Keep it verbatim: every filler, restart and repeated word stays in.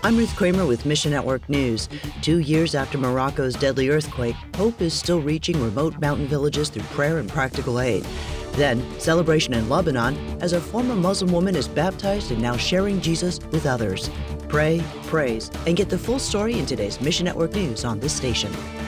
I'm Ruth Kramer with Mission Network News. Two years after Morocco's deadly earthquake, hope is still reaching remote mountain villages through prayer and practical aid. Then, celebration in Lebanon as a former Muslim woman is baptized and now sharing Jesus with others. Pray, praise, and get the full story in today's Mission Network News on this station.